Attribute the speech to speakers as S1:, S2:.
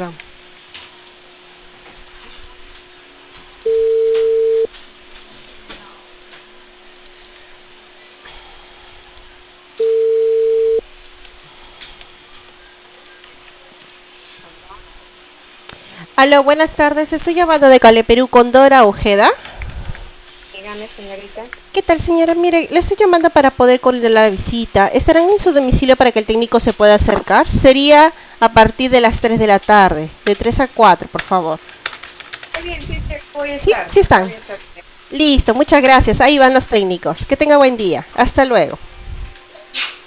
S1: va. Aló, buenas tardes. Estoy llamando de Cale Perú con Dora Ojeda.
S2: Dígame, señorita.
S1: ¿Qué tal, señora? Mire, le estoy llamando para poder coordinar la visita. ¿Estarán en su domicilio para que el técnico se pueda acercar? Sería a partir de las 3 de la tarde, de 3 a 4, por favor.
S2: Está bien, sí, sí, voy a
S1: ¿Sí?
S2: estar.
S1: Sí están.
S2: Voy a estar.
S1: Listo, muchas gracias. Ahí van los técnicos. Que tenga buen día. Hasta luego.